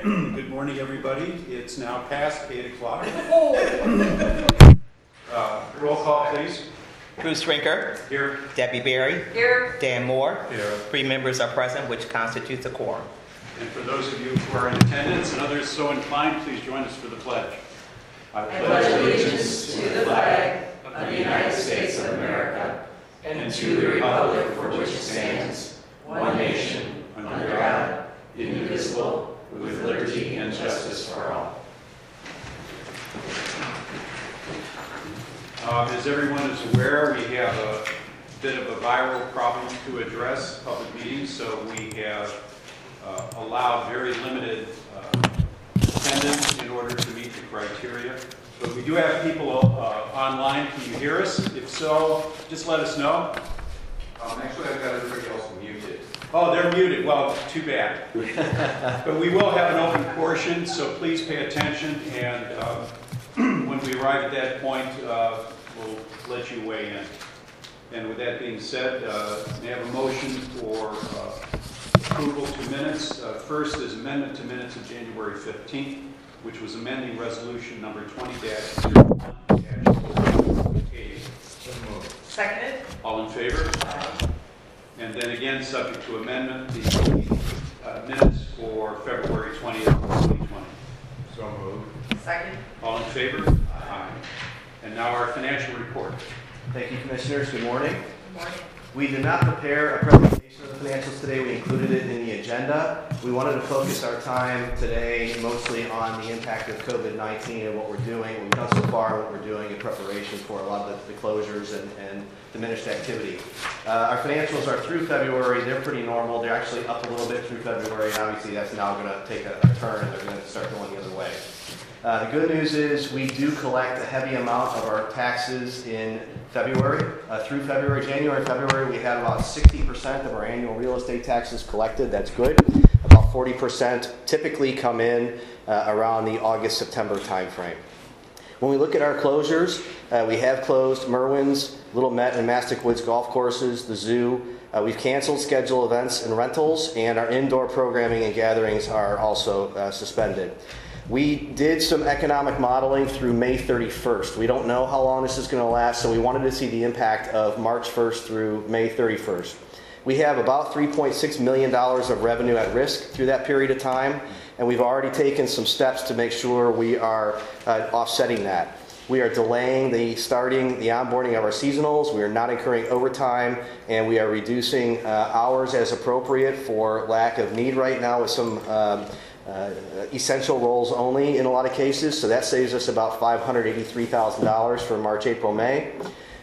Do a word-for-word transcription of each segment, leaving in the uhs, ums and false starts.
Okay, good morning everybody. It's now past eight o'clock. uh, roll call please. Bruce Rinker. Here. Debbie Berry. Here. Dan Moore. Here. Three members are present, which constitutes a quorum. And for those of you who are in attendance and others so inclined, please join us for the pledge. I pledge allegiance to the flag of the United States of America and to the republic for which it stands, one nation, under God, indivisible, with liberty and justice for all. Uh, as everyone is aware, we have a bit of a viral problem to address public meetings, so we have uh, allowed very limited uh, attendance in order to meet the criteria. But we do have people uh, online. Can you hear us? If so, just let us know. Um, actually, I've got everybody else muted. Oh, they're muted. Well, too bad. But we will have an open portion, so please pay attention. And uh, when we arrive at that point, uh, we'll let you weigh in. And with that being said, uh, may I have a motion for uh, approval to minutes. Uh, first is amendment to minutes of January fifteenth, which was amending resolution number twenty dash zero one dash eighty. Seconded. All in favor? Aye. And then again, subject to amendment, the uh, minutes for February twentieth, twenty twenty. So moved. Second. All in favor? Aye. And now our financial report. Thank you, Commissioners. Good morning. Good morning. We did not prepare a presentation of the financials today. We included it in the agenda. We wanted to focus our time today mostly on the impact of COVID nineteen and what we're doing, what we've done so far, what we're doing in preparation for a lot of the, the closures and, and diminished activity. Uh, our financials are through February. They're pretty normal. They're actually up a little bit through February, and obviously that's now going to take a, a turn and they're going to start going the other way. Uh, the good news is we do collect a heavy amount of our taxes in February. Uh, through February, January, February, we had about sixty percent of our annual real estate taxes collected. That's good. About forty percent typically come in uh, around the August, September timeframe. When we look at our closures, uh, we have closed Merwin's, Little Met, and Mastic Woods golf courses, the zoo. Uh, we've canceled scheduled events and rentals, and our indoor programming and gatherings are also uh, suspended. We did some economic modeling through May thirty-first. We don't know how long this is going to last, so we wanted to see the impact of March first through May thirty-first. We have about three point six million dollars of revenue at risk through that period of time, and we've already taken some steps to make sure we are uh, offsetting that. We are delaying the starting the onboarding of our seasonals. We are not incurring overtime, and we are reducing uh, hours as appropriate for lack of need right now with some um, Uh, essential roles only in a lot of cases, so that saves us about five hundred eighty-three thousand dollars for March, April, May.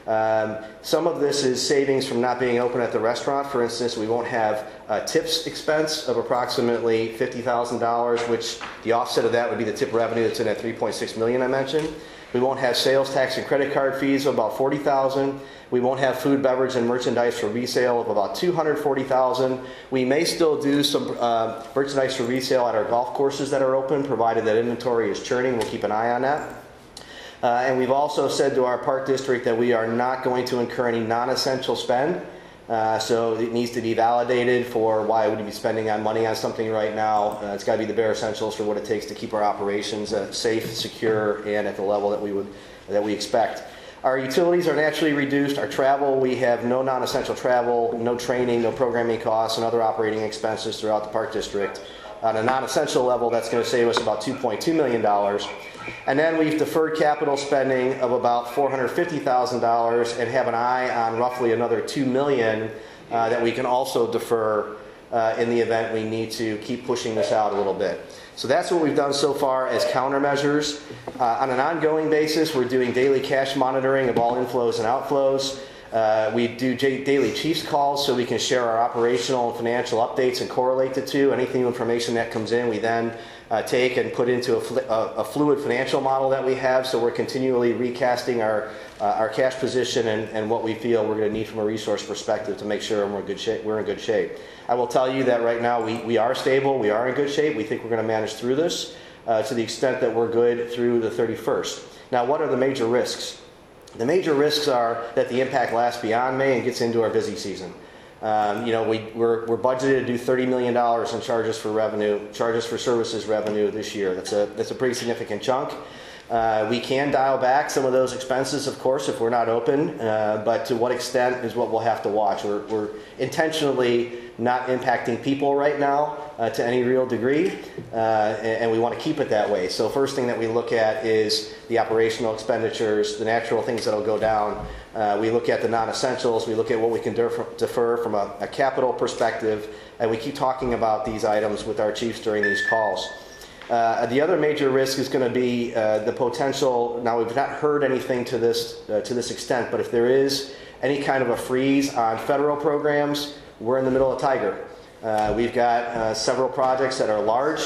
Um, some of this is savings from not being open at the restaurant. For instance, we won't have uh, tips expense of approximately fifty thousand dollars, which the offset of that would be the tip revenue that's in that three point six million dollars I mentioned. We won't have sales tax and credit card fees of about forty thousand dollars. We won't have food, beverage, and merchandise for resale of about two hundred forty thousand dollars. We may still do some uh, merchandise for resale at our golf courses that are open, provided that inventory is churning. We'll keep an eye on that. Uh, and we've also said to our park district that we are not going to incur any non-essential spend. Uh, so it needs to be validated for why would we be spending on money on something right now. Uh, it's got to be the bare essentials for what it takes to keep our operations uh, safe, secure, and at the level that we would that we expect. Our utilities are naturally reduced. Our travel, we have no non-essential travel, no training, no programming costs, and other operating expenses throughout the park district. On a non-essential level, that's going to save us about two point two million dollars. And then we've deferred capital spending of about four hundred fifty thousand dollars and have an eye on roughly another two million dollars uh, that we can also defer uh, in the event we need to keep pushing this out a little bit. So that's what we've done so far as countermeasures. Uh, on an ongoing basis, we're doing daily cash monitoring of all inflows and outflows. Uh, we do j- daily Chiefs calls so we can share our operational and financial updates and correlate the two. Any new information that comes in, we then uh, take and put into a, fl- a, a fluid financial model that we have. So we're continually recasting our uh, our cash position and, and what we feel we're going to need from a resource perspective to make sure we're in good shape. We're in good shape. I will tell you that right now we, we are stable. We are in good shape. We think we're going to manage through this uh, to the extent that we're good through the thirty-first. Now, what are the major risks? The major risks are that the impact lasts beyond May and gets into our busy season. Um, you know, we, we're, we're budgeted to do thirty million dollars in charges for revenue, charges for services revenue this year. That's a, that's a pretty significant chunk. Uh, we can dial back some of those expenses, of course, if we're not open, uh, but to what extent is what we'll have to watch. We're, we're intentionally not impacting people right now uh, to any real degree, uh, and, and we want to keep it that way. So first thing that we look at is the operational expenditures, the natural things that will go down. Uh, we look at the non-essentials, we look at what we can defer, defer from a, a capital perspective, and we keep talking about these items with our chiefs during these calls. Uh, the other major risk is going to be uh, the potential. Now, we've not heard anything to this uh, to this extent, but if there is any kind of a freeze on federal programs, we're in the middle of Tiger. Uh, we've got uh, several projects that are large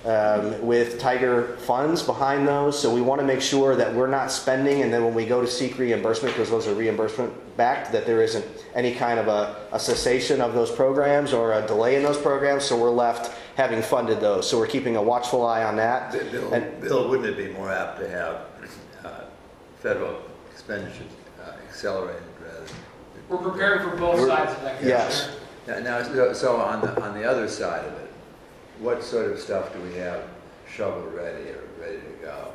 um, with Tiger funds behind those, so we want to make sure that we're not spending, and then when we go to seek reimbursement, because those are reimbursement backed, that there isn't any kind of a, a cessation of those programs or a delay in those programs, so we're left having funded those. So we're keeping a watchful eye on that. Bill, And, Bill, wouldn't it be more apt to have uh, federal expenditures uh, accelerated rather than... We're preparing for both sides of that. yes. Now, now, so- so on the, on the other side of it, what sort of stuff do we have shovel ready or ready to go?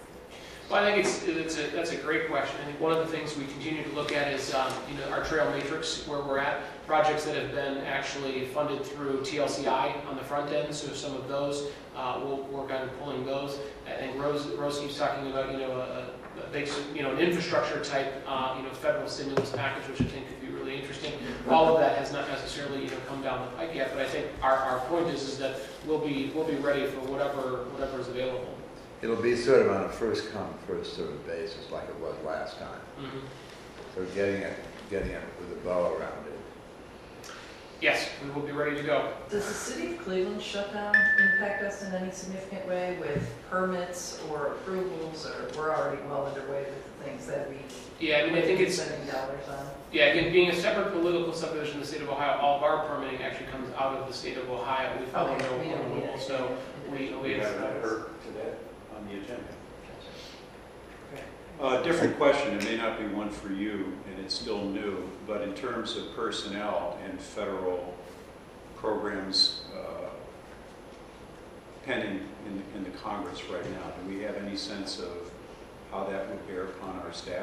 Well, I think it's, it's a, that's a great question. I think one of the things we continue to look at is, um, you know, our trail matrix, where we're at, projects that have been actually funded through T L C I on the front end. So some of those, uh, we'll work on pulling those. I think Rose, Rose keeps talking about, you know, a, a big, you know, an infrastructure type, uh, you know, federal stimulus package, which I think could be really interesting. All of that has not necessarily, you know, come down the pike yet, but I think our, our point is, is that we'll be, we'll be ready for whatever, whatever is available. It'll be sort of on a first come, first served basis like it was last time. Mm-hmm. So getting it, getting it with a bow around it. Yes, we will be ready to go. Does the city of Cleveland shutdown impact us in any significant way with permits or approvals, or we're already well underway with the things that we Yeah, I mean, I think it's, spending dollars on? yeah, again, being a separate political subdivision in the state of Ohio, all of our permitting actually comes out of the state of Ohio. We follow Okay, no we don't need rule, it. so we, we, We have not heard to that on the agenda. Uh, different question, it may not be one for you, and it's still new, but in terms of personnel and federal programs uh, pending in, in the Congress right now, do we have any sense of how that would bear upon our staff?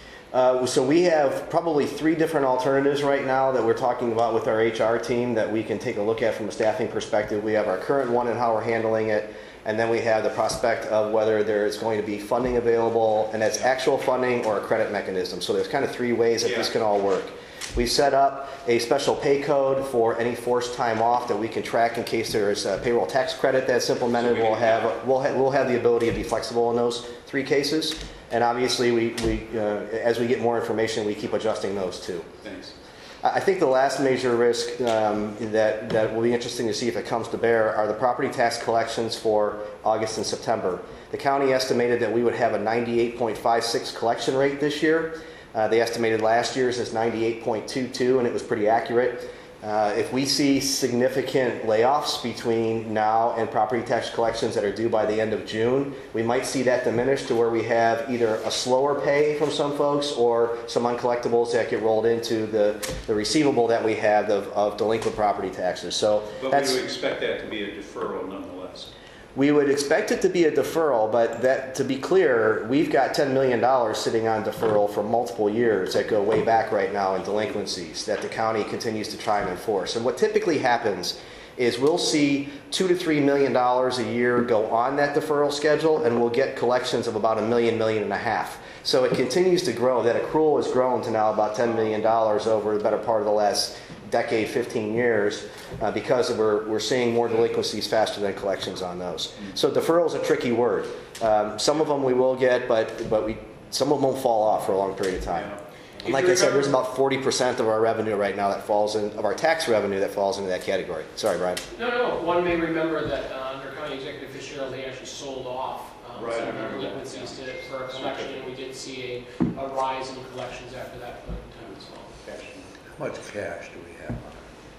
Uh, so we have probably three different alternatives right now that we're talking about with our H R team that we can take a look at from a staffing perspective. We have our current one and how we're handling it, and then we have the prospect of whether there is going to be funding available, and that's actual funding or a credit mechanism. So there's kind of three ways that this Yeah. can all work. We set up a special pay code for any forced time off that we can track in case there is a payroll tax credit that's implemented. So we We'll can have have- we'll ha we'll have the ability to be flexible in those three cases. And obviously, we, we uh, as we get more information, we keep adjusting those too. Thanks. I I think the last major risk um, that, that will be interesting to see if it comes to bear are the property tax collections for August and September. The county estimated that we would have a ninety-eight point five six collection rate this year. Uh, they estimated last year's as ninety-eight point two two, and it was pretty accurate. Uh, if we see significant layoffs between now and property tax collections that are due by the end of June, we might see that diminish to where we have either a slower pay from some folks or some uncollectibles that get rolled into the, the receivable that we have of, of delinquent property taxes. So But that's, we would expect that to be a deferral nonetheless. we would expect it to be a deferral, but that, to be clear, we've got ten million dollars sitting on deferral for multiple years that go way back right now in delinquencies that the county continues to try and enforce. And what typically happens is we'll see two to three million dollars a year go on that deferral schedule, and we'll get collections of about a million, million and a half. So it continues to grow. That accrual has grown to now about ten million dollars over the better part of the last decade, fifteen years, uh, because we're, we're seeing more delinquencies faster than collections on those. So deferral is a tricky word. Um, some of them we will get, but, but we, some of them won't fall off for a long period of time. And like I said, there's about forty percent of our revenue right now that falls in, of our tax revenue that falls into that category. Sorry, Brian. No, no, one may remember that uh, under County Executive Fitzgerald, they actually sold off um, Right, I some of remember the that. delinquencies to, for a collection, and we did see a, a rise in collections after that point in time as well. How much cash do we have on it?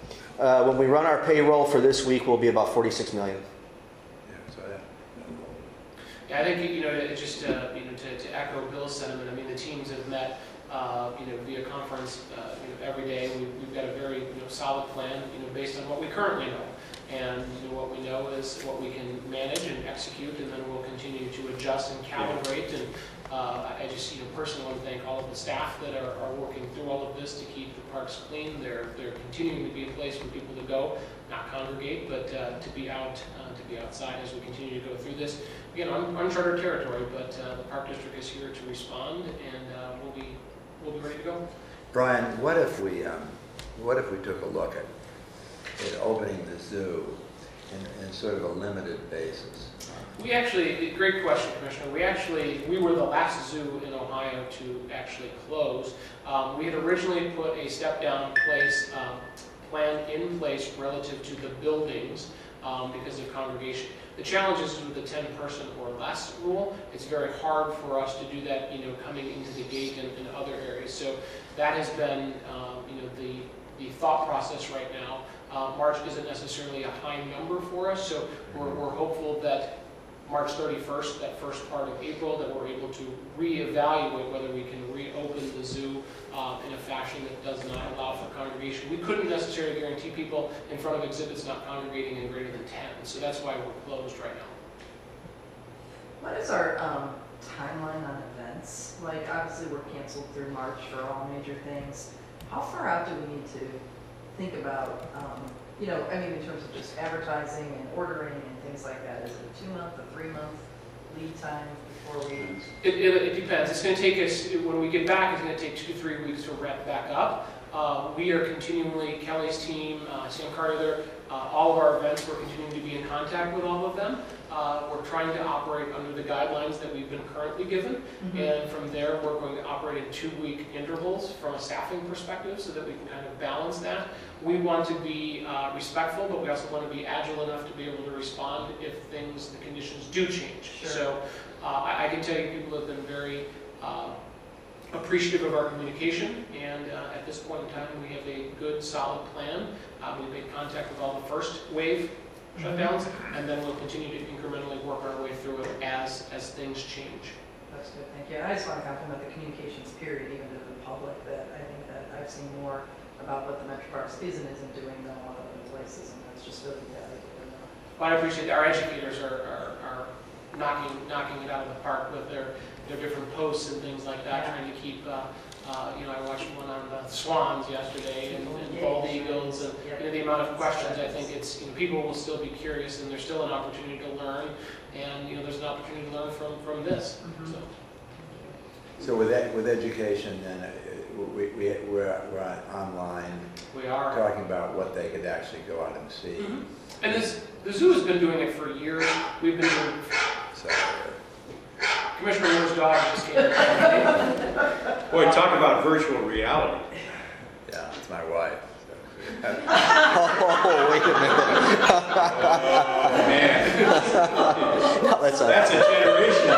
Uh, when we run our payroll for this week, we'll be about forty-six million. Yeah, so that, Yeah, I think, you know, it just, uh, you know, to, to echo Bill's sentiment, I mean, the teams have met uh, you know, via conference, uh, you know, every day. We, we've got a very, you know, solid plan, you know, based on what we currently know. And you know, what we know is what we can manage and execute, and then we'll continue to adjust and calibrate. And uh, I just, you know, personally want to thank all of the staff that are, are working through all of this to keep the parks clean. They're they're continuing to be a place for people to go, not congregate, but uh, to be out, uh, to be outside as we continue to go through this. Again, un uncharted territory, but uh, the park district is here to respond, and uh, we'll be we'll be ready to go. Brian, what if we, um, what if we took a look at, at opening the zoo in, in sort of a limited basis? We actually, great question, Commissioner. We actually, we were the last zoo in Ohio to actually close. Um, we had originally put a step-down place, um, plan in place relative to the buildings um, because of congregation. The challenge is with the ten person or less rule. It's very hard for us to do that, you know, coming into the gate and in other areas. So that has been, um, you know, the, the thought process right now. Uh, March isn't necessarily a high number for us, so we're, we're hopeful that March thirty-first, that first part of April, that we're able to reevaluate whether we can reopen the zoo uh, in a fashion that does not allow for congregation. We couldn't necessarily guarantee people in front of exhibits not congregating in greater than ten, so that's why we're closed right now. What is our um, timeline on events? Like, obviously, we're canceled through March for all major things. How far out do we need to think about, um, you know, I mean, in terms of just advertising and ordering and things like that? Is it a two-month, a three-month lead time before we? It, it, it depends. It's going to take us, when we get back, it's going to take two to three weeks to ramp back up. Uh, we are continually, Kelly's team, uh, Sam Carter, uh, all of our events, we're continuing to be in contact with all of them. Uh, we're trying to operate under the guidelines that we've been currently given. Mm-hmm. And from there, we're going to operate in two-week intervals from a staffing perspective so that we can kind of balance that. We want to be uh, respectful, but we also want to be agile enough to be able to respond if things, the conditions do change. Sure. So uh, I, I can tell you people have been very uh, appreciative of our communication, and uh, at this point in time, we have a good, solid plan. Uh, we've made contact with all the first wave shutdowns, and then we'll continue to incrementally work our way through it as as things change. That's good, thank you. And I just want to compliment the communications period, even to the public, that I think that I've seen more about what the Metro Parks is and isn't doing than a lot of other places, and that's just really valuable. Well, I appreciate that. Our educators are, are, are knocking knocking it out of the park with their their different posts and things like that, yeah. Trying to keep. Uh, Uh, you know, I watched one on the swans yesterday and, and bald eagles, and you know, the amount of questions. I think it's, you know, people will still be curious, and there's still an opportunity to learn, and you know, there's an opportunity to learn from from this. Mm-hmm. So, so with that, with education, then uh, we we we're, we're online. We are talking about what they could actually go out and see. Mm-hmm. And this, the zoo has been doing it for years. We've been doing. So, Commissioner Moore's dog just came in. Boy, talk about virtual reality. Yeah, it's my wife. So. Oh, wait a minute. Oh, man. That's a, That's a generation.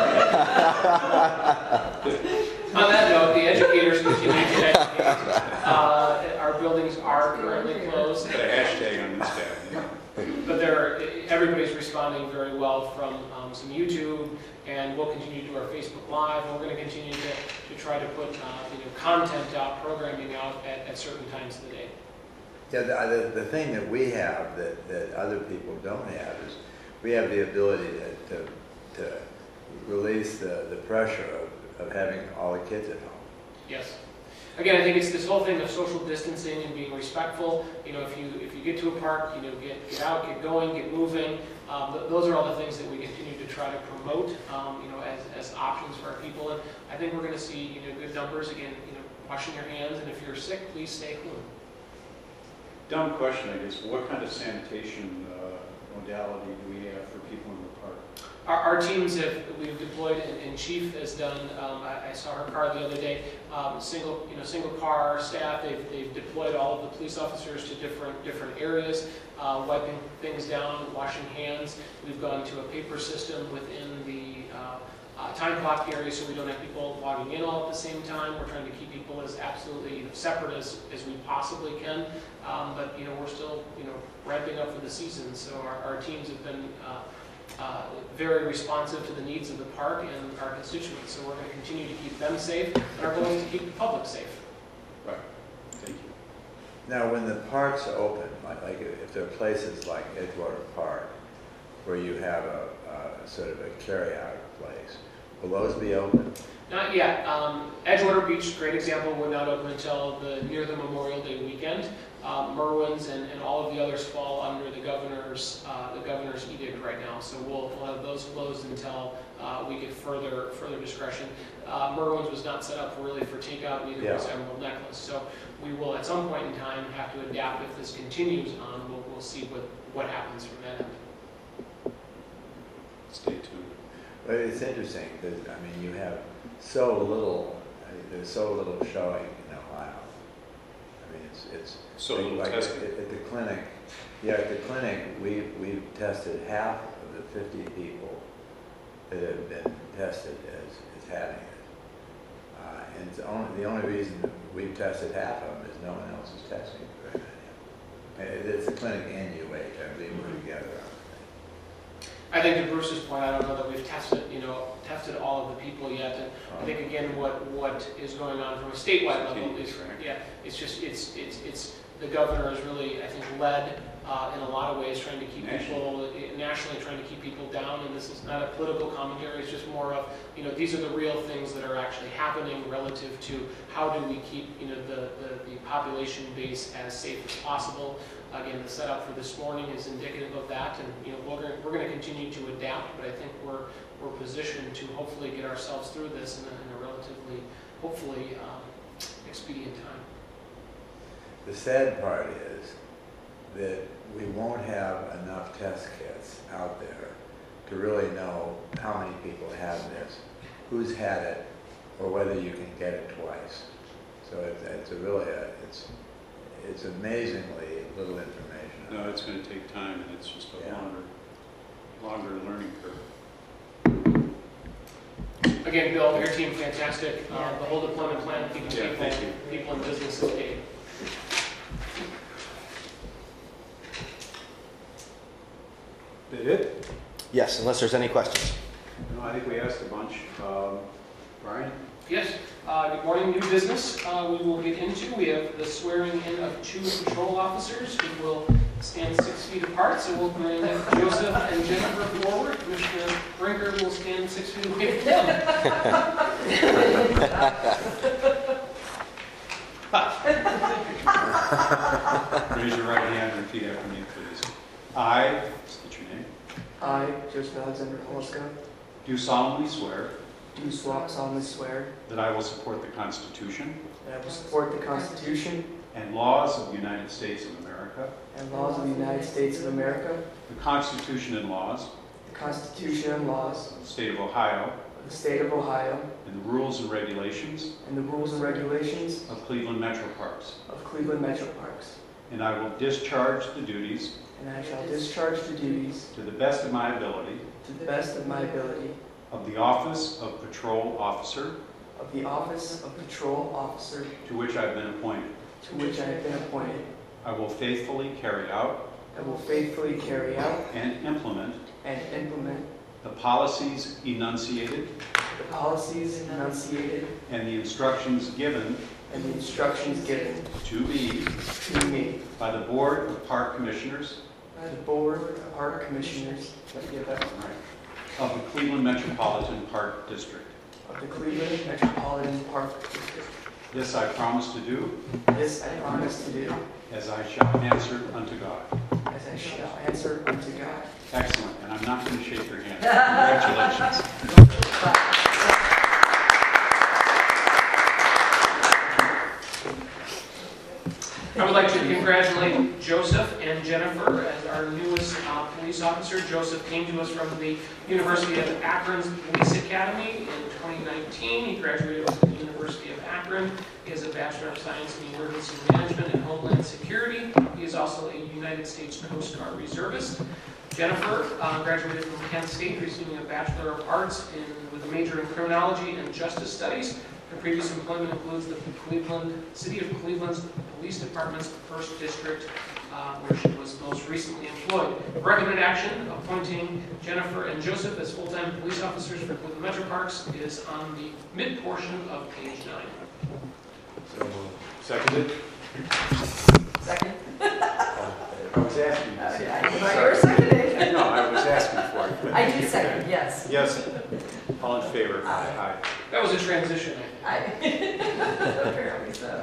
On that note, the educators continue to educate. Uh, our buildings are currently closed. Put a hashtag on this tab. But they're, everybody's responding very well from um, some YouTube, and we'll continue to do our Facebook Live, and we're going to continue to, to try to put uh, you know, content out, programming out at, at certain times of the day. Yeah, the, the, the thing that we have that, that other people don't have is we have the ability to, to, to release the, the pressure of, of having all the kids at home. Yes. Again, I think it's this whole thing of social distancing and being respectful. You know, if you if you get to a park, you know, get get out, get going, get moving. Um, th those are all the things that we continue to try to promote. Um, you know, as as options for our people, and I think we're going to see you know good numbers again. You know, washing your hands, and if you're sick, please stay home. Dumb question, I guess. What kind of sanitation uh, modality do we have for people in the park? Our, our teams have, we've deployed, and, and Chief has done, um, I, I saw her car the other day, um, single, you know, single car staff. They've, they've deployed all of the police officers to different, different areas, uh, wiping things down, washing hands. We've gone to a paper system within the uh, uh, time clock area, so we don't have people logging in all at the same time. We're trying to keep people as absolutely you know, separate as, as we possibly can. Um, but, you know, we're still, you know, ramping up for the season, so our, our teams have been uh, Uh, very responsive to the needs of the park and our constituents. So we're going to continue to keep them safe, and our goal is to keep the public safe. Right. Thank you. Now, when the parks open, like, like if there are places like Edgewater Park, where you have a, a sort of a carry-out place, will those be open? Not yet. Um, Edgewater Beach, great example, would not open until the near the Memorial Day weekend. Uh, Merwin's and, and all of the others fall under the governor's uh, the governor's edict right now. So we'll, we'll have those closed until uh, we get further further discretion. Uh, Merwin's was not set up really for takeout, neither Yeah. was Emerald Necklace. So we will at some point in time have to adapt if this continues on. We'll, we'll see what, what happens from that end. Stay tuned. But it's interesting, because, I mean, you have so little, I mean, there's so little showing in Ohio. I mean, it's, it's. So like- little like testing. At, at the clinic, yeah, at the clinic, we, we've tested half of the fifty people that have been tested as, as having it. Uh, and it's only, the only reason that we've tested half of them is no one else is testing very many of them. It's the clinic and U H, I believe we're together on it. I think to Bruce's point, I don't know that we've tested, you know, tested all of the people yet. And I think again, what what is going on from a statewide level is, yeah, it's just it's it's it's the governor is really, I think, led uh, in a lot of ways trying to keep people nationally trying to keep people down. And this is not a political commentary; it's just more of, you know, these are the real things that are actually happening relative to how do we keep, you know, the the, the population base as safe as possible. Again, the setup for this morning is indicative of that, and you know we're going we're going to continue to adapt. But I think we're we're positioned to hopefully get ourselves through this in a, in a relatively, hopefully, um, expedient time. The sad part is that we won't have enough test kits out there to really know how many people have this, who's had it, or whether you can get it twice. So it's, it's a really, a, it's, it's amazingly little information. No, it's going to take time, and it's just a Yeah. longer, longer learning curve. Again, Bill, your team, fantastic. Uh, the whole deployment plan, keeping Yeah, people, thank you. people in business is key. That it? Yes, unless there's any questions. No, I think we asked a bunch. Um, Brian? Yes. Uh, good morning. New business uh, we will get into. We have the swearing in of two patrol officers who will stand six feet apart. So we'll bring Joseph and Jennifer forward. Commissioner Brinker will stand six feet away from them. Raise your right hand and repeat after me, please. I, state your name, I, Joseph Alexander Holska, do solemnly swear do solemnly swear that I will support the Constitution that I will support the Constitution and laws of the United States of America, and laws of the United States of America, the Constitution and laws the Constitution and laws of the State of Ohio, of the State of Ohio, and the rules and regulations and the rules and regulations of Cleveland Metro Parks. of Cleveland Metro Parks. And I will discharge the duties And I shall discharge the duties to the best of my ability to the best of my ability of the office of Patrol Officer of the office of Patrol Officer to which I have been appointed. to which I have been appointed. I will faithfully carry out I will faithfully carry out and implement and implement the policies enunciated the policies enunciated and the instructions given and the instructions given to me to me by the Board of Park Commissioners by the Board of Park Commissioners let me get that one right, of the Cleveland Metropolitan Park District. of the Cleveland Metropolitan Park District. This I promise to do This I promise to do, as I shall answer unto God. as I shall answer unto God. Excellent, and I'm not going to shake your hand. Congratulations. I would like to congratulate Joseph and Jennifer as our newest uh, police officer. Joseph came to us from the University of Akron's Police Academy in twenty nineteen. He graduated from the University of Akron. He has a Bachelor of Science in Emergency Management and Homeland Security. He is also a United States Coast Guard reservist. Jennifer uh, graduated from Kent State, receiving a Bachelor of Arts in, with a major in Criminology and Justice Studies. Her previous employment includes the Cleveland, City of Cleveland's Police Department's first District uh, where she was most recently employed. Recommended action appointing Jennifer and Joseph as full-time police officers for Cleveland Metro Parks is on the mid portion of page nine. So moved. Seconded? Second? I was asking. I thought you were seconding. No, I was asking for it. but- I do second, yes. Yes. All in favor? Aye. That was a transition. I- Apparently so.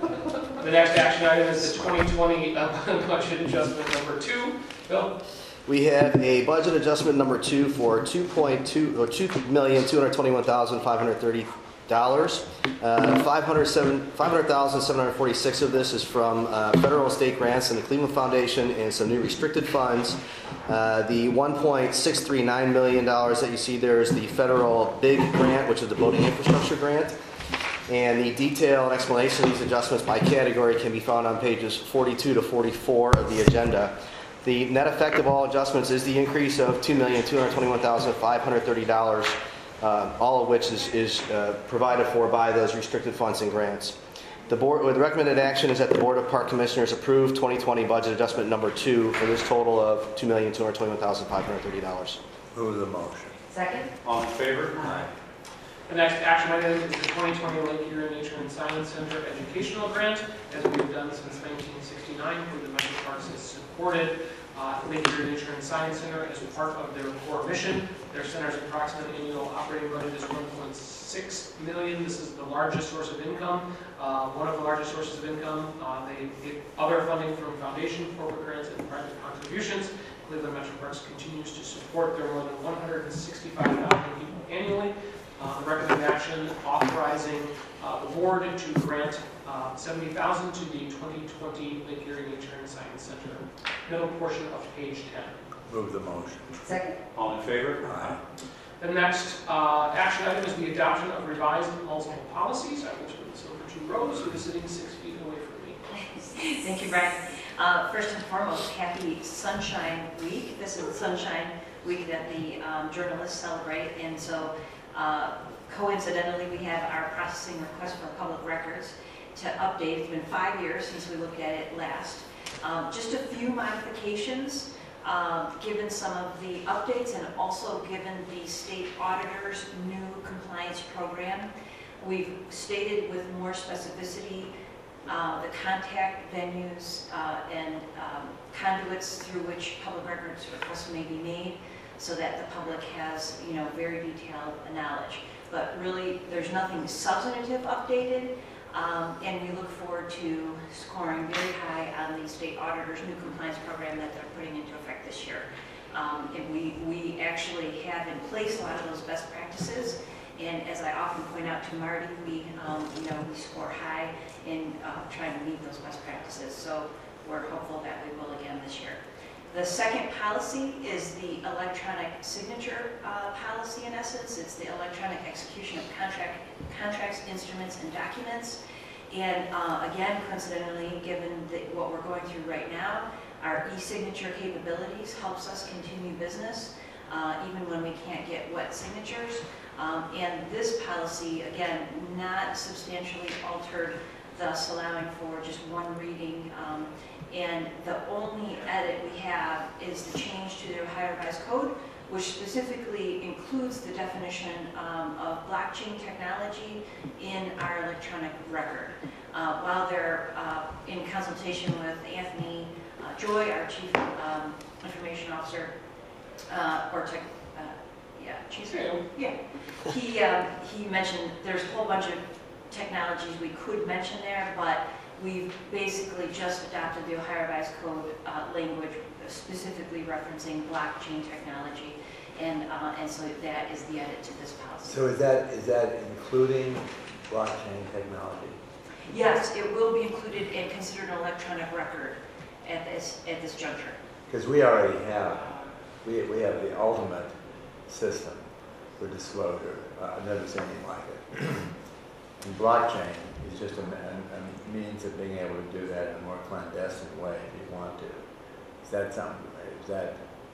The next action item is the twenty twenty uh, budget adjustment number two. Bill? We have a budget adjustment number two for two point two, or two million, two hundred twenty-one thousand, five hundred thirty dollars. Uh, five hundred thousand, seven hundred forty-six of this is from uh, federal and state grants and the Cleveland Foundation and some new restricted funds. Uh, the one point six three nine million dollars that you see there is the federal BIG grant, which is the boating infrastructure grant. And the detailed explanation of these adjustments by category can be found on pages forty-two to forty-four of the agenda. The net effect of all adjustments is the increase of two million, two hundred twenty-one thousand, five hundred thirty dollars, uh, all of which is, is uh, provided for by those restricted funds and grants. The board, the recommended action is that the Board of Park Commissioners approve twenty twenty budget adjustment number two for this total of two million, two hundred twenty-one thousand, five hundred thirty dollars. Move the motion. Second? All in favor? Aye. The next action item is the twenty twenty Lake Erie Nature and Science Center Educational Grant. As we've done since nineteen sixty-nine, Cleveland Metro Parks has supported uh, Lake Erie Nature and Science Center as part of their core mission. Their center's approximate annual operating budget is one point six million dollars. This is the largest source of income, uh, one of the largest sources of income. Uh, they get other funding from foundation, corporate grants, and private contributions. Cleveland Metro Parks continues to support their more than one hundred sixty-five thousand people annually. Uh, the recommended action authorizing uh, the board to grant uh, seventy thousand dollars to the twenty twenty Lake Erie Nature and Science Center, middle portion of page ten. Move the motion. Second? All in favor? Aye. The next uh, action item is the adoption of revised multiple policies. I will turn this over to Rose, who is sitting six feet away from me. Thank you, Brian. Uh, first and foremost, happy Sunshine Week. This is Sunshine Week that the um, journalists celebrate, and so uh, coincidentally, we have our processing request for public records to update. It's been five years since we looked at it last. Um, just a few modifications, uh, given some of the updates and also given the state auditor's new compliance program. We've stated with more specificity uh, the contact venues uh, and um, conduits through which public records requests may be made, so that the public has, you know, very detailed knowledge. But really, there's nothing substantive updated, um, and we look forward to scoring very high on the state auditor's new compliance program that they're putting into effect this year. Um, and we, we actually have in place a lot of those best practices, and as I often point out to Marty, we, um, you know, we score high in uh, trying to meet those best practices. So we're hopeful that we will again this year. The second policy is the electronic signature uh, policy in essence. It's the electronic execution of contract, contracts, instruments, and documents. And uh, again, coincidentally, given the, what we're going through right now, our e-signature capabilities helps us continue business, uh, even when we can't get wet signatures. Um, and this policy, again, not substantially altered, thus allowing for just one reading. Um, And the only edit we have is the change to the Ohio Revised Code, which specifically includes the definition um, of blockchain technology in our electronic record. Uh, while they're uh, in consultation with Anthony uh, Joy, our Chief um, Information Officer, uh, or tech, uh, yeah, Chief, yeah, he, um, he mentioned there's a whole bunch of technologies we could mention there, but we've basically just adopted the Ohio Revised Code uh, language, specifically referencing blockchain technology, and uh, and so that is the edit to this policy. So is that, is that including blockchain technology? Yes, it will be included and considered an electronic record at this at this juncture. Because we already have, we, we have the ultimate system for disclosure. Uh, I've never seen anything like it. And blockchain is just a, a, a means of being able to do that in a more clandestine way if you want to. Is that something, is that,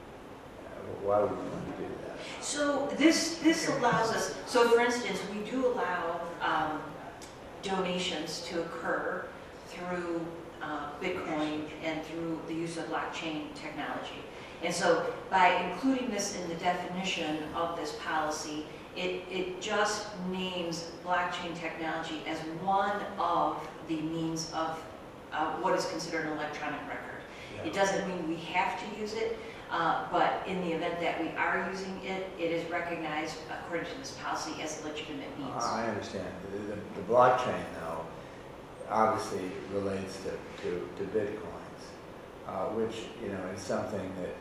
uh, why would you want to do that? So this this allows us, so for instance, we do allow um, donations to occur through uh, Bitcoin and through the use of blockchain technology. And so by including this in the definition of this policy, it, it just names blockchain technology as one of the means of uh, what is considered an electronic record. Yeah. It doesn't mean we have to use it, uh, but in the event that we are using it, it is recognized according to this policy as a legitimate means. I understand. The, the, the blockchain, though, obviously relates to, to, to Bitcoins, uh, which, you know, is something that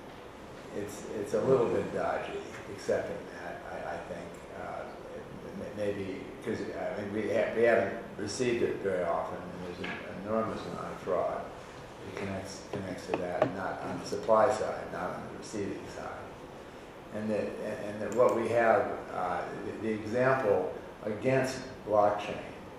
it's, it's a little bit dodgy, accepting that, I, I think. Uh, it, it maybe, because I mean, we, ha we haven't received it very often, and there's an enormous amount of fraud that connects, connects to that, not on the supply side, not on the receiving side. And that, and that what we have, uh, the, the example against blockchain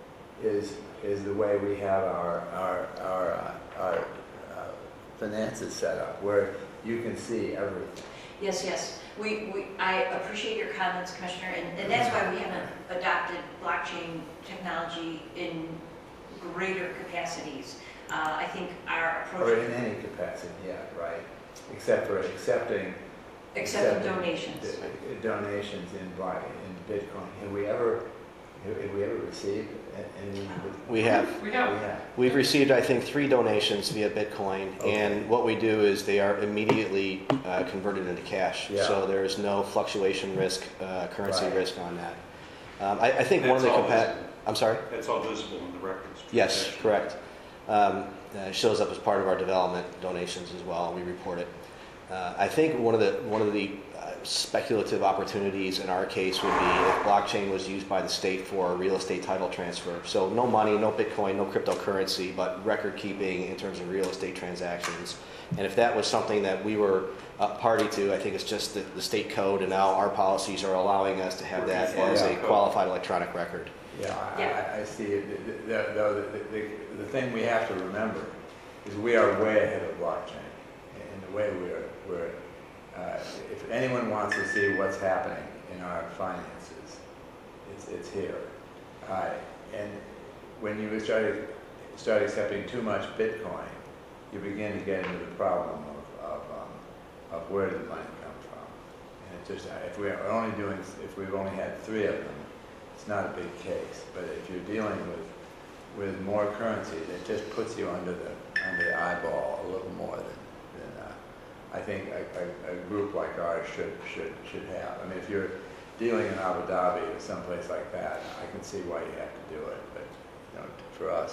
is, is the way we have our, our, our, uh, our uh, finances set up, where you can see everything. Yes, yes. We, we, I appreciate your comments, Commissioner, and, and that's why we haven't adopted blockchain technology in greater capacities. Uh, I think our approach... Or in any capacity, yeah, right. Except for accepting... Except for donations. d- Donations in, Bi- in Bitcoin. Have we ever, have have we ever received any? We have. We We have. have. We've received, I think, three donations via Bitcoin, Okay. and what we do is they are immediately uh, converted into cash. Yeah. So there is no fluctuation risk, uh, currency Right. risk on that. Um, I, I think one of the That's all compa- visible. I'm sorry? That's all visible in the records. Yes, correct. Um, uh, it shows up as part of our development donations as well. We report it. Uh, I think one of the one of the uh, speculative opportunities in our case would be if blockchain was used by the state for a real estate title transfer. So no money, no Bitcoin, no cryptocurrency, but record keeping in terms of real estate transactions. And if that was something that we were uh, party to, I think it's just the, the state code, and now our policies are allowing us to have that as a qualified electronic record. Yeah, I- Yeah. I, I see it. The, the, the, the, the, the thing we have to remember is we are way ahead of blockchain in the way we're, we're uh, if anyone wants to see what's happening in our finances, it's, it's here. Uh, and when you start, start accepting too much Bitcoin, you begin to get into the problem of, of, um, of where did the money come from. And it just, if we're only doing, if we've only had three of them, it's not a big case. But if you're dealing with, with more currencies, it just puts you under the, under the eyeball a little more than, than uh, I think a, a, a group like ours should, should, should have. I mean, if you're dealing in Abu Dhabi or someplace like that, I can see why you have to do it. But you know, for us,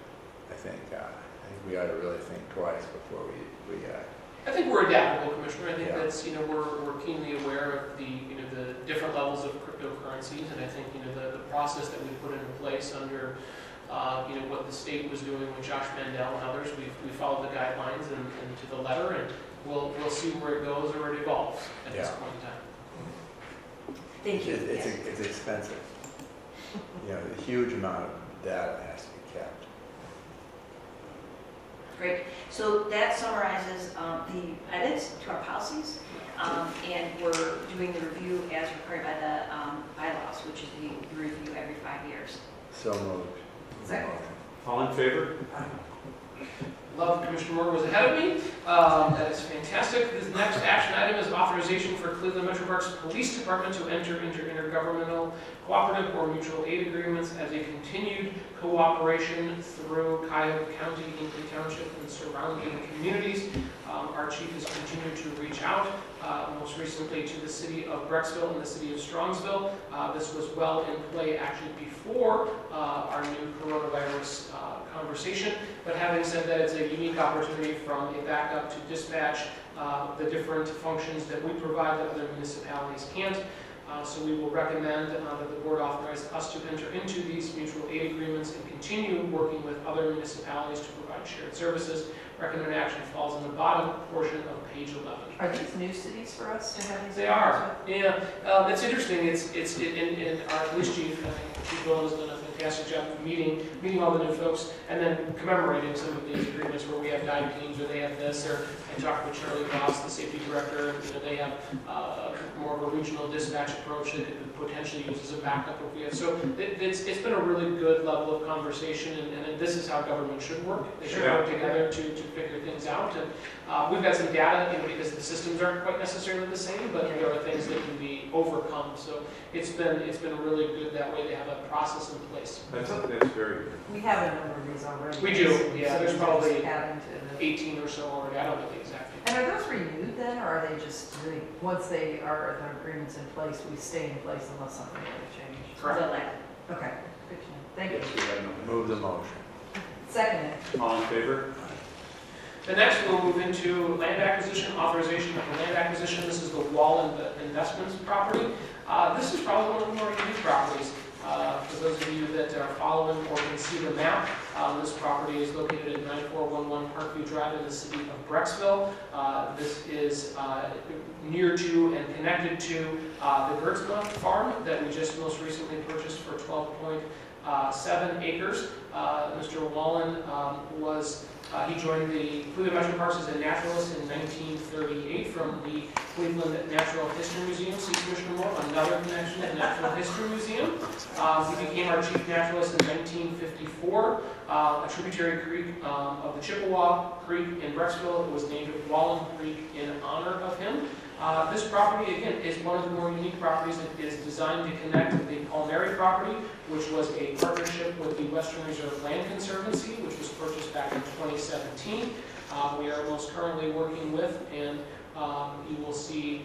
I think, uh, I think we ought to really think twice before we, we uh, I think we're adaptable, Commissioner. I think Yeah. that's, you know, we're, we're keenly aware of the, you know, the different levels of cryptocurrencies, and I think, you know, the, the process that we put into place under, uh, you know, what the state was doing with Josh Mandel and others, we we followed the guidelines and, and to the letter, and we'll we'll see where it goes or it evolves at this Yeah. point in time. Thank you. It's, Yes. it's, it's expensive. You know, a huge amount of data has to be kept. Great. So that summarizes um, the edits to our policies, um, and we're doing the review as required by the um, bylaws, which is the review every five years. So moved. Second. All in favor? Love Commissioner Moore was ahead of me. Um, that is fantastic. This next action item is authorization for Cleveland Metro Parks Police Department to enter into intergovernmental cooperative or mutual aid agreements as a continued cooperation through Cuyahoga County, Hinkley Township, and surrounding communities. Um, our chief has continued to reach out, uh, most recently to the city of Brecksville and the city of Strongsville. Uh, this was well in play actually before uh, our new coronavirus uh, conversation. But having said that, it's a unique opportunity from a backup to dispatch uh, the different functions that we provide that other municipalities can't. Uh, so we will recommend uh, that the board authorize us to enter into these mutual aid agreements and continue working with other municipalities to provide shared services. Recommended action falls in the bottom portion of page eleven. Are these new cities for us to have these? They are, yeah. Um, it's interesting. It's it's in, in our police chief. I think Chief Willen has done a fantastic job of meeting meeting all the new folks and then commemorating some of these agreements where we have dive teams or they have this. Or I talked with Charlie Ross, the safety director. You know, they have uh, more of a regional dispatch approach that could be potentially used as a backup if we have. So it, it's, it's been a really good level of conversation, and, and this is how government should work. They should Yeah. work together to, to figure things out. And uh, we've got some data, you know, because the systems aren't quite necessarily the same, but there are things that can be overcome. So it's been it's been really good that way to have a process in place. That's, that's very good. We have a number of these already. We do, yeah, So there's we're probably just adding to the- eighteen or so already. I don't know the exact. And are those renewed then, or are they just, they- once they are, the agreements in place, we stay in place unless something were to change? Correct. So like, Okay, good to know. Thank you. Yes, we have no- Move the motion. Second it. All in favor? The next, we'll move into land acquisition, authorization of the land acquisition. This is the Wall Inve- Investments property. Uh, This is probably one of the more unique properties. Uh, For those of you that are following or can see the map, um, this property is located at nine four one one Parkview Drive in the city of Brecksville. Uh, This is uh, near to and connected to uh, the Gertzma farm that we just most recently purchased for twelve point seven acres. Uh, Mister Wallen um, was Uh, he joined the Cleveland Metro Parks as a naturalist in nineteen thirty-eight from the Cleveland Natural History Museum. See, Commissioner Moore, another connection to the Natural History Museum. Uh, he became our chief naturalist in nineteen fifty-four. Uh, a tributary creek um, of the Chippewa Creek in Brecksville was named Wallen Creek in honor of him. Uh, this property, again, is one of the more unique properties. It is designed to connect the Palmieri property, which was a partnership with the Western Reserve Land Conservancy, which was purchased back in twenty seventeen. Uh, we are most currently working with, and um, you will see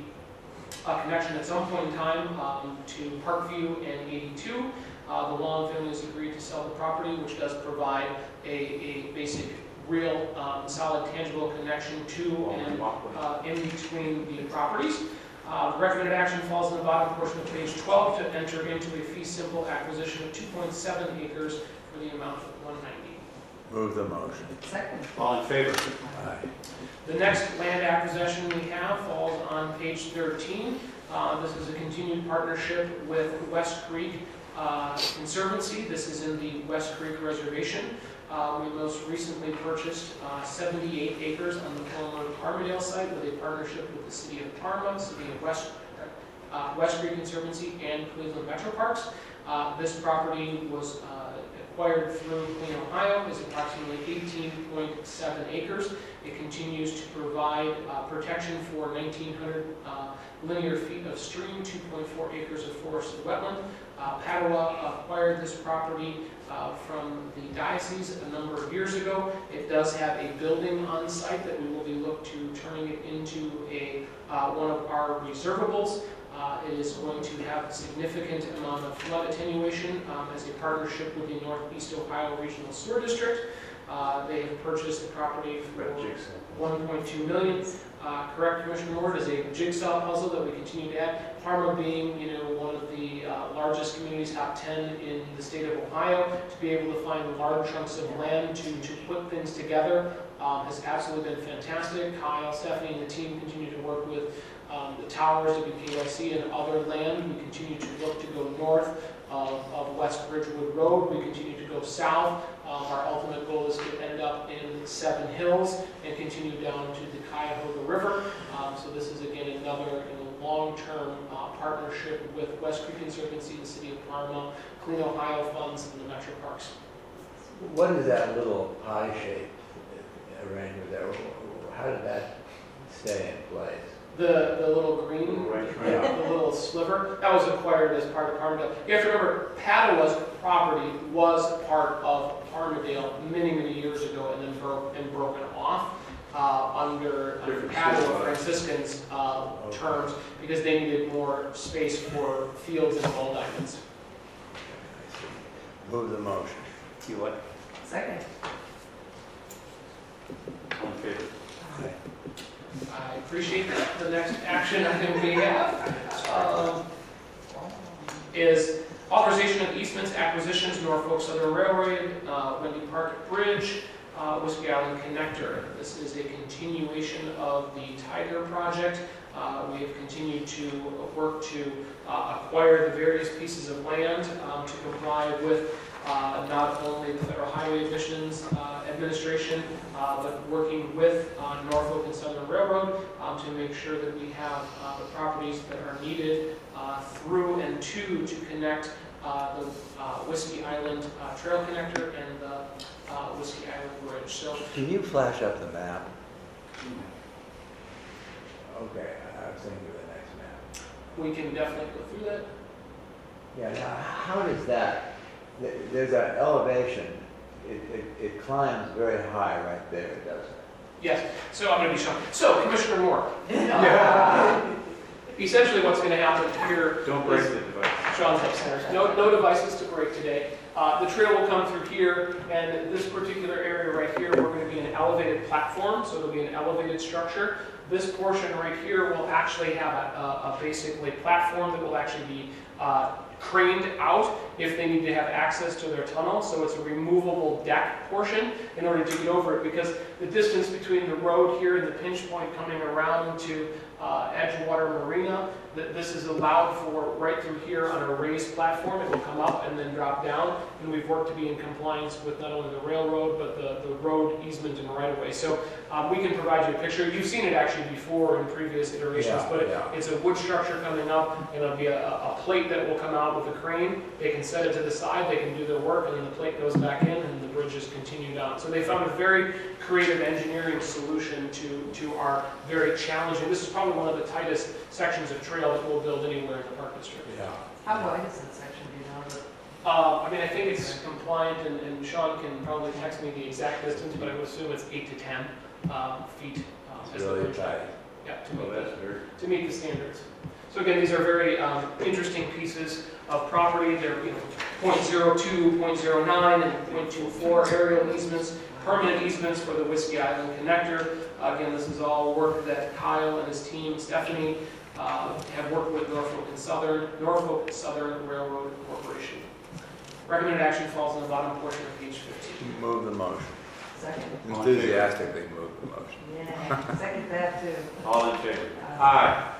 a connection at some point in time um, to Parkview and eighty-two. Uh, the Wallen family has agreed to sell the property, which does provide a, a basic real um, solid, tangible connection to and uh, in between the properties. Uh, the recommended action falls in the bottom portion of page twelve to enter into a fee simple acquisition of two point seven acres for the amount of one ninety. Move the motion. Second. All in favor? Aye. The next land acquisition we have falls on page thirteen. Uh, this is a continued partnership with West Creek uh, Conservancy. This is in the West Creek Reservation. Uh, we most recently purchased uh, seventy-eight acres on the former Armadale site with a partnership with the City of Parma, City of West, uh, West Creek Conservancy, and Cleveland Metro Parks. Uh, this property was uh, acquired through Clean Ohio. It's approximately eighteen point seven acres. It continues to provide uh, protection for nineteen hundred uh, linear feet of stream, two point four acres of forested wetland. Uh, Padua acquired this property uh, from the diocese a number of years ago. It does have a building on site that we will be look to turning it into a uh, one of our reservables. Uh, it is going to have a significant amount of flood attenuation um, as a partnership with the Northeast Ohio Regional Sewer District. Uh, they have purchased the property for one point two million dollars. Uh, correct, Commissioner Moore, it is a jigsaw puzzle that we continue to add. Parma being, you know, one of the uh, largest communities, top ten in the state of Ohio, to be able to find large chunks of land to, to put things together um, has absolutely been fantastic. Kyle, Stephanie, and the team continue to work with um, the towers, W K Y C, and other land. We continue to look to go north of, of West Bridgewood Road. We continue to go south. Um, our ultimate goal is to end up in Seven Hills and continue down to the Cuyahoga River. Um, so this is, again, another you know, long-term uh, partnership with West Creek Conservancy, the City of Parma, Clean Ohio Funds, and the Metro Parks. What is that little pie shape arrangement there? How did that stay in place? The, the little green, Right, yeah, the little sliver, that was acquired as part of Parmadale. You have to remember, Padua's property was part of Parmadale many, many years ago and then broke and broken off uh, under, under Different Padua system. Franciscans uh, Okay. terms because they needed more space for fields and ball diamonds. I see. Move the motion. You what? Second. All in favor? Aye. I appreciate that. The next action item we have um, is authorization of easements, acquisitions, Norfolk Southern Railroad, uh, Wendy Park Bridge, uh, Whiskey Island Connector. This is a continuation of the Tiger project. Uh, we have continued to work to uh, acquire the various pieces of land um, to comply with uh, not only the Federal Highway Admissions uh, Administration, uh, but working with uh, Norfolk and Southern Railroad um, to make sure that we have uh, the properties that are needed uh, through and to to connect uh, the uh, Whiskey Island uh, Trail Connector and the uh, Whiskey Island Bridge. So Can you flash up the map? Okay, I was thinking of the next map. we can definitely go through that. Yeah, now, how does that, th- there's an elevation, it, it, it climbs very high right there, doesn't it? Yes, so I'm going to be Sean. So, Commissioner Moore, essentially what's going to happen here Don't break is the device. Sean's upstairs. No, no devices to break today. Uh, the trail will come through here, and this particular area right here, we're going to be an elevated platform, so it'll be an elevated structure. This portion right here will actually have a, a, a basically platform that will actually be uh, craned out if they need to have access to their tunnel. So it's a removable deck portion in order to get over it, because the distance between the road here and the pinch point coming around to uh, Edgewater Marina, that this is allowed for right through here on a raised platform. It will come up and then drop down, and we've worked to be in compliance with not only the railroad but the, the road easement and right of way. So um, we can provide you a picture. You've seen it actually before in previous iterations, Yeah, but it, yeah. it's a wood structure coming up, and it'll be a, a plate that will come out with a crane. They can set it to the side, they can do their work, and then the plate goes back in and the bridge is continued on. So they found a very creative engineering solution to, to our very challenging, this is probably one of the tightest sections of trail that we'll build anywhere in the Park District. Yeah. How wide is that section, do you know? Uh, I mean, I think it's compliant, and, and Sean can probably text me the exact distance, but I would assume it's eight to ten um, feet. Um, It's as the really bridge tight. Yeah, to Well, meet that's the, very, to meet the standards. So again, these are very um, interesting pieces of property. They're, you know, point zero two, point zero nine, and point two four aerial easements, permanent easements for the Whiskey Island connector. Uh, again, this is all work that Kyle and his team, Stephanie, uh, have worked with Norfolk and Southern, Norfolk and Southern Railroad Corporation. Recommended action falls on the bottom portion of page fifteen. Move the motion. Second. Enthusiastically move the motion. Yeah, second that too. all in favor? Aye.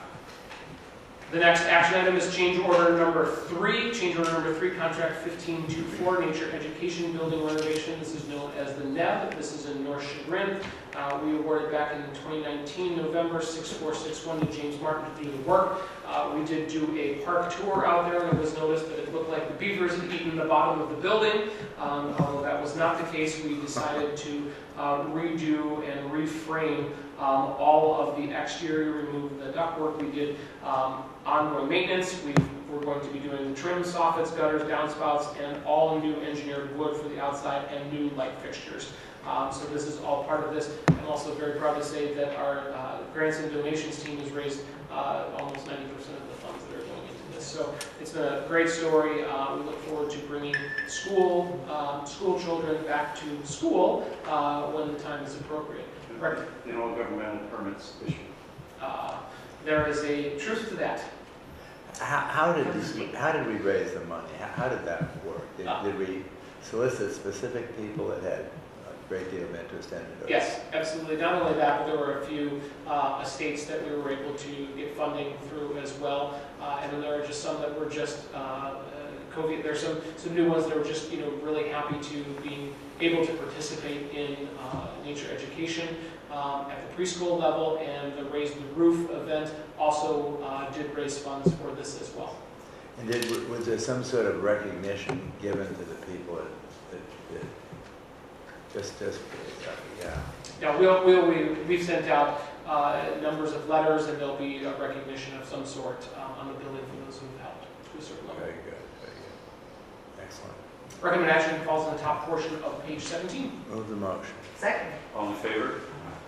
The next action item is change order number three. Change order number three, contract fifteen twenty-four, Nature Education Building renovation. This is known as the N E B. This is in North Chagrin. Uh, we awarded back in twenty nineteen, November, six four six one to James Martin to do the work. Uh, we did do a park tour out there, and it was noticed that it looked like the beavers had eaten the bottom of the building. Um, although that was not the case, we decided to uh, redo and reframe um, all of the exterior, remove the ductwork. We did um, ongoing maintenance. We we're going to be doing the trim, soffits, gutters, downspouts, and all new engineered wood for the outside and new light fixtures. Um, so this is all part of this. I'm also very proud to say that our uh, grants and donations team has raised uh, almost ninety percent of the funds that are going into this. So it's been a great story. Uh, we look forward to bringing school um, school children back to school uh, when the time is appropriate. Right. And all governmental permits issued. Uh, there is a truth to that. How, how did this, how did we raise the money? How, how did that work? Did, Uh. did we solicit specific people that had a great deal of interest in it? or- Yes, absolutely. Not only that, but there were a few uh, estates that we were able to get funding through as well. Uh, and then there are just some that were just uh, uh, COVID. There's some some new ones that were just you know really happy to be able to participate in uh, nature education um, at the preschool level, and the Raise the Roof event also uh, did raise funds for this as well. And did, was there some sort of recognition given to the people that, that, that just, just, yeah. Now, we'll, we'll, we, we've sent out uh, numbers of letters, and there'll be a recognition of some sort um, on the building for those who've helped to a certain level. Very good, very good. Excellent. Recommended action falls on the top portion of page seventeen. Move the motion. Second. All in favor?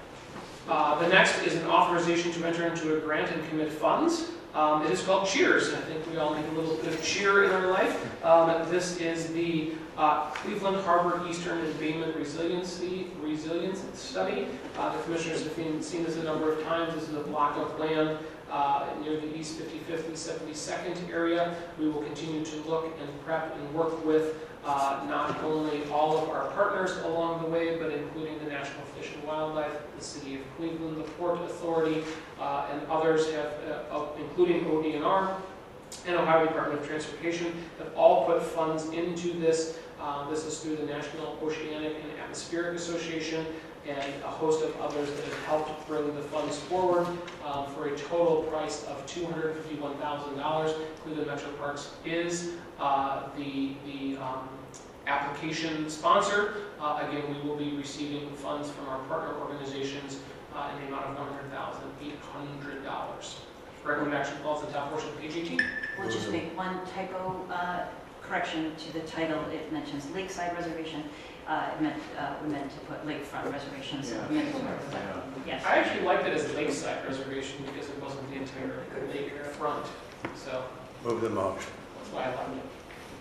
Uh, the next is an authorization to enter into a grant and commit funds. Um, it is called Cheers, and I think we all need a little bit of cheer in our life. Um, this is the uh, Cleveland Harbor Eastern Embayment Resiliency Resilience Study. Uh, the commissioners have seen, seen this a number of times. This is a block of land uh, near the East fifty-fifth and seventy-second area. We will continue to look and prep and work with uh, not only all of our partners along the way, but including the National Fish and Wildlife, the City of Cleveland, the Port Authority, uh, and others have, uh, including O D N R and Ohio Department of Transportation, have all put funds into this. Uh, this is through the National Oceanic and Atmospheric Association. and a host of others that have helped bring the funds forward um, for a total price of two hundred fifty-one thousand dollars. Cleveland Metro Parks is uh, the, the um, application sponsor. Uh, again, we will be receiving funds from our partner organizations uh, in the amount of one hundred thousand eight hundred dollars. Recommended action falls on the top portion of page eighteen. We'll just make one typo uh, correction to the title. It mentions Lakeside Reservation. Uh, it meant, uh, we meant to put Lakefront Reservation, so we meant to mark that. Yes. I actually liked it as Lakeside Reservation because it wasn't the entire lake front. So Move the motion. that's why I liked it.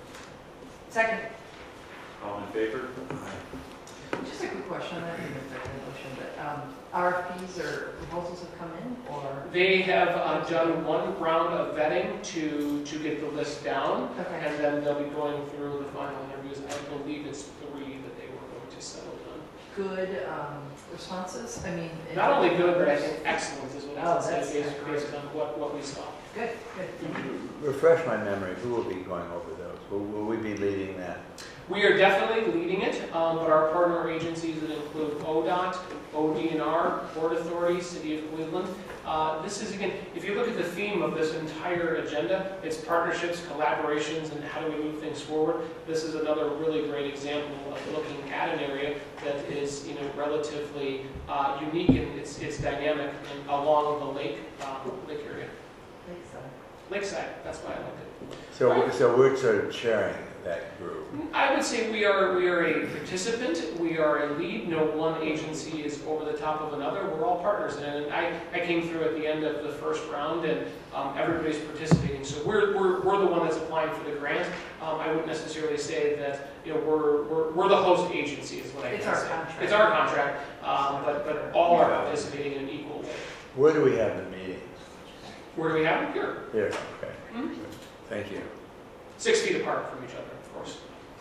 Second. All in favor? Just a quick question, I don't even know if there's a motion, but um, R F Ps or proposals have come in, or? They have uh, done one round of vetting to, to get the list down, Okay. and then they'll be going through the final interviews. I believe it's three that they were going to settle on. Good um, responses? I mean. in Not only terms of good, but I numbers? think excellent is what Oh, I said, that's based great. based on what, what we saw. Good, good. Refresh my memory, who will be going over those? Will, will we be leading that? We are definitely leading it, um, but our partner agencies that include O D O T, O D N R, Port Authority, City of Cleveland. Uh, this is, again, if you look at the theme of this entire agenda, it's partnerships, collaborations, and how do we move things forward. This is another really great example of looking at an area that is, you know, relatively uh, unique and it's, it's dynamic and along the lake, um, lake area. Lakeside, that's why I like it. So, so we're sort of chairing that group. I would say we are we are a participant. We are a lead. No one agency is over the top of another. We're all partners in it. And I, I came through at the end of the first round, and um, everybody's participating. So we're, we're we're the one that's applying for the grant. Um, I wouldn't necessarily say that you know we're we're, we're the host agency is what I It's can our say. contract. It's our contract, um, but but all are participating in an equal way. Where do we have the meetings? Where do we have it? Here, Here, okay. Mhm. Thank you. six feet apart from each other, of course.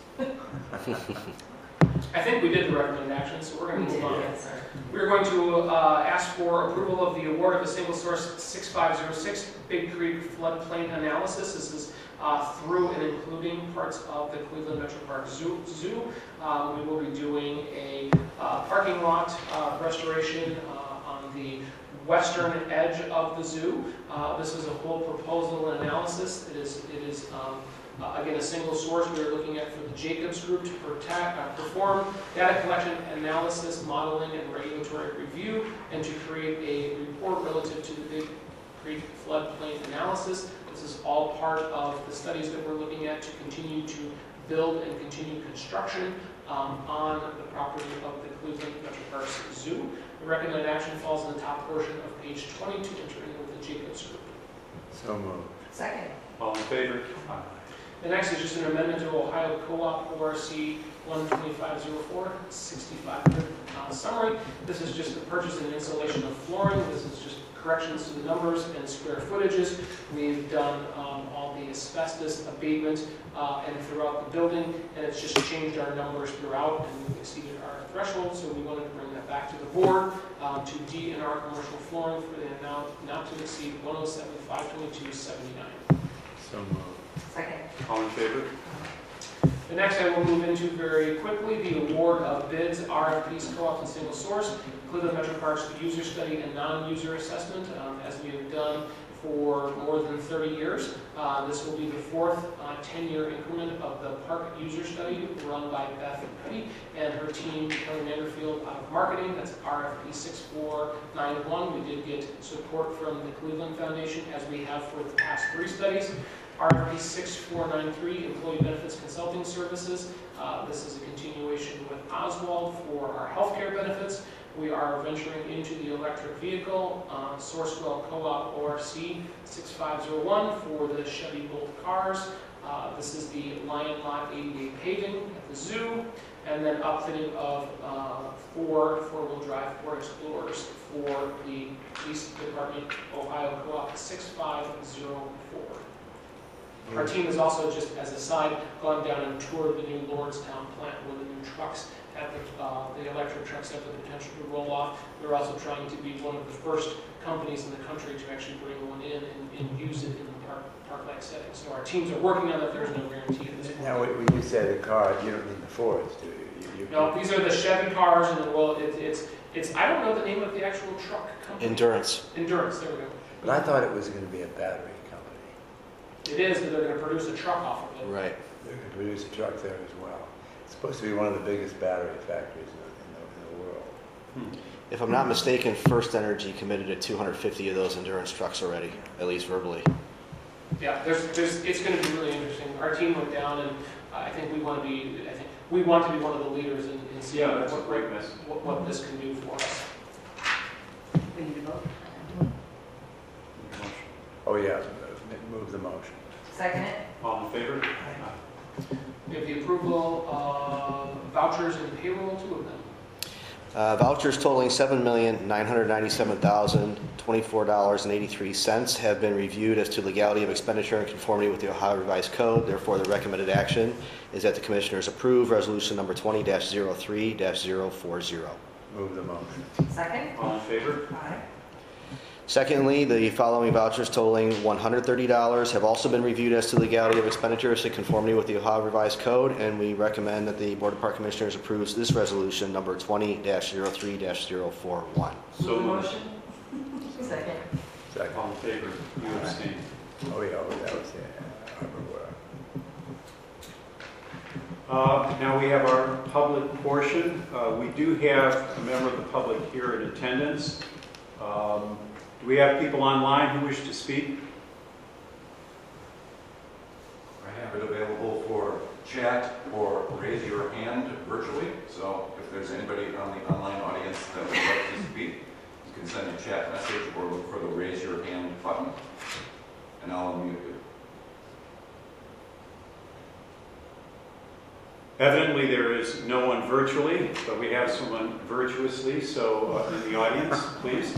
I think we did the recommended action, so we're going to move on. We're going to uh, ask for approval of the award of a single source six five zero six Big Creek floodplain analysis. This is uh, through and including parts of the Cleveland Metro Park Zoo. Zoo. Um, we will be doing a uh, parking lot uh, restoration uh, on the western edge of the zoo. Uh, this is a whole proposal and analysis. It is, it is um, uh, again, a single source we are looking at for the Jacobs Group to protect, uh, perform data collection, analysis, modeling, and regulatory review, and to create a report relative to the Big Creek floodplain analysis. This is all part of the studies that we're looking at to continue to build and continue construction um, on the property of the Cleveland Metro Parks Zoo. The recommended action falls in the top portion of page twenty to enter in with the Jacobs Group. So moved. Second. All in favor? The next is just an amendment to Ohio Co-op O R C one twenty-five oh four, sixty-five hundred uh, summary. This is just the purchase and installation of flooring. This is just corrections to the numbers and square footages. We've done um, all the asbestos abatement uh, and throughout the building, and it's just changed our numbers throughout, and we've exceeded our threshold, so we wanted to bring that back to the board um, to D and R commercial flooring for the amount not to exceed one oh seven, five twenty-two, seventy-nine. So moved. Second. All in favor? The next I will move into very quickly, the award of bids, R F Ps, co-op and single source, Cleveland Metro Parks user study and non-user assessment, um, as we have done for more than thirty years. Uh, this will be the fourth uh, ten-year increment of the park user study run by Beth Petty and her team, Kelly Manderfield, out of marketing. That's R F P six four nine one. We did get support from the Cleveland Foundation, as we have for the past three studies. R F P six four nine three, Employee Benefits Consulting Services. Uh, this is a continuation with Oswald for our healthcare benefits. We are venturing into the electric vehicle, uh, Sourcewell Co-op O R C six five zero one for the Chevy Bolt cars. Uh, this is the Lion Lot A D A paving at the zoo, and then upfitting of uh, four four-wheel drive Ford Explorers for the Police Department Ohio Co-op six five zero four. Our team has also, just as a side, gone down and toured the new Lordstown plant where the new trucks have the, uh, the electric trucks have the potential to roll off. We're also trying to be one of the first companies in the country to actually bring one in and, and use it in the park, park-like setting. So our teams are working on that. There's no guarantee at this point. Now, when you say the car, you don't need the Fords, do you? you- No, these are the Chevy cars, and then, well, it, it's, it's, I don't know the name of the actual truck company. Endurance. Endurance, there we go. But I thought it was going to be a battery company. It is, but they're gonna produce a truck off of it. Right. They're going to produce a truck there as well. It's supposed to be one of the biggest battery factories in the, in the, in the world. Hmm. If I'm not mistaken, First Energy committed to two hundred fifty of those Endurance trucks already, at least verbally. Yeah, there's, there's, it's gonna be really interesting. Our team went down, and uh, I think we wanna be, I think, we want to be one of the leaders in, in seeing Yeah, that's a what, great message. what, what this can do for us. We need to vote. Oh, yeah, move the motion. Second it? All in favor? We have the approval of vouchers and payroll, two of them. Uh, Vouchers totaling seven million nine hundred ninety-seven thousand twenty-four dollars and eighty-three cents have been reviewed as to legality of expenditure and conformity with the Ohio Revised Code. Therefore, the recommended action is that the Commissioners approve Resolution Number twenty dash zero three dash zero four zero. Move the motion. Second? All in favor? Aye. Secondly, the following vouchers totaling one hundred thirty dollars have also been reviewed as to legality of expenditures in conformity with the Ohio Revised Code, and we recommend that the Board of Park Commissioners approves this resolution number twenty dash zero three dash zero four one. So Move the moved. motion? Second. Second. All in favor? You abstain. Oh, yeah, oh, that was it. Harbor Uh, Now we have our public portion. Uh, We do have a member of the public here in attendance. Um, Do we have people online who wish to speak? I have it available for chat or raise your hand virtually. So if there's anybody on the online audience that would like to speak, you can send a chat message or look for the raise your hand button, and I'll unmute you. Evidently, there is no one virtually, but we have someone virtuously. So uh, in the audience, please.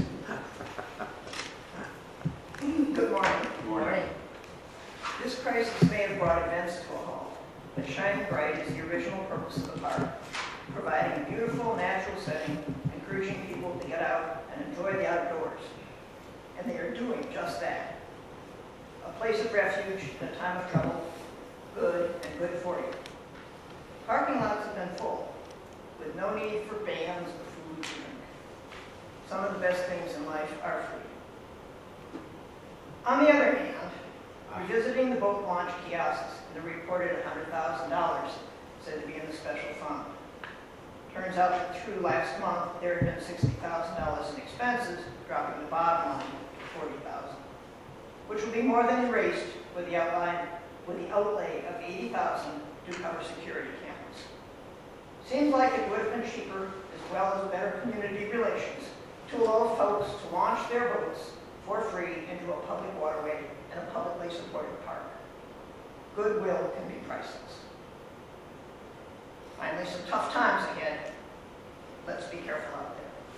Good morning. Good morning. This crisis may have brought events to a halt, but Shining Bright is the original purpose of the park, providing a beautiful natural setting, encouraging people to get out and enjoy the outdoors. And they are doing just that. A place of refuge in a time of trouble, good and good for you. Parking lots have been full, with no need for bans of food and drink. Some of the best things in life are free. On the other hand, revisiting the boat launch kiosks and the reported one hundred thousand dollars said to be in the special fund. Turns out that through last month, there had been sixty thousand dollars in expenses, dropping the bottom line to forty thousand dollars, which will be more than erased with the outline, with the outlay of eighty thousand dollars to cover security cameras. Seems like it would have been cheaper, as well as better community relations, to allow folks to launch their boats for free into a public waterway and a publicly supported park. Goodwill can be priceless. Finally, some tough times ahead. Let's be careful out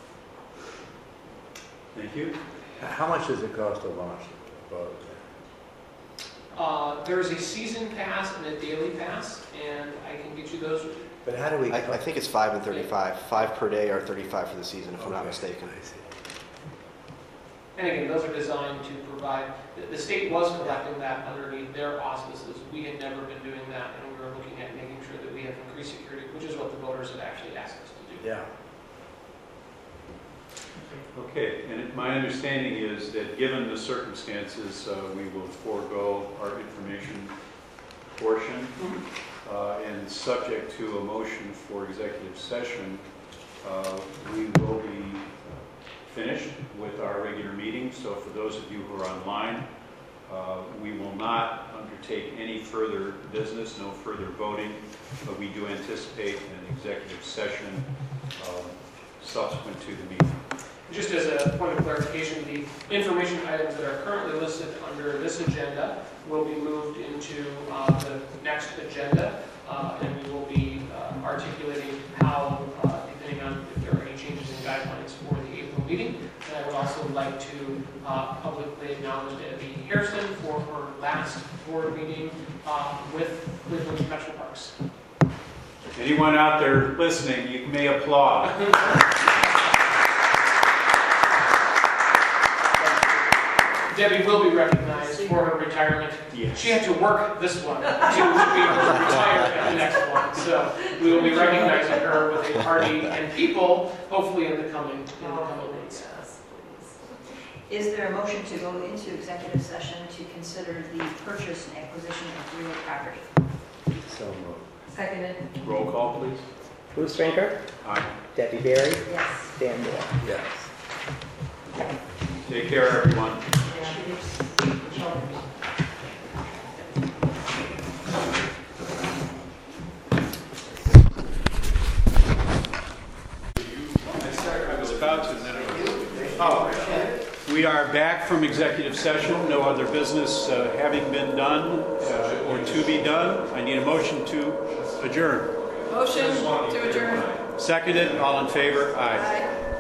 there. Thank you. How much does it cost to launch a boat? Uh, there is a season pass and a daily pass, and I can get you those. But how do we? I, I think it's five and thirty-five, five per day or thirty-five for the season, if I'm not Okay, mistaken. I see. And again, those are designed to provide, the, the state was collecting that underneath their auspices. We had never been doing that, and we were looking at making sure that we have increased security, which is what the voters had actually asked us to do. Yeah. Okay, and it- my understanding is that given the circumstances, uh, we will forego our information portion. Uh, And subject to a motion for executive session, uh, we will be finished with our regular meeting. So for those of you who are online, uh, we will not undertake any further business, no further voting, but we do anticipate an executive session um, subsequent to the meeting. Just as a point of clarification, the information items that are currently listed under this agenda will be moved into uh, the next agenda, uh, and we will be uh, articulating how, uh, depending on if there are any changes in guidelines for the April meeting. And I would also like to uh, publicly acknowledge Debbie Harrison for her last board meeting uh, with Cleveland Metro Parks. Anyone out there listening, you may applaud. Debbie will be recognized for her retirement. Yes. She had to work this one to to be able to retire at the next one. So we will be recognizing her with a party and people, hopefully in the coming, in the coming weeks. Yes, please. Is there a motion to go into executive session to consider the purchase and acquisition of real property? So moved. Seconded? Roll call, please. Bruce Strinker, Aye. Debbie Berry, Yes. Dan Moore. Yes. Take care, everyone. I was about to, and then it was- Oh, we are back from executive session. No other business uh, having been done uh, or to be done. I need a motion to adjourn. Motion to adjourn. Seconded, all in favor? Aye. Aye.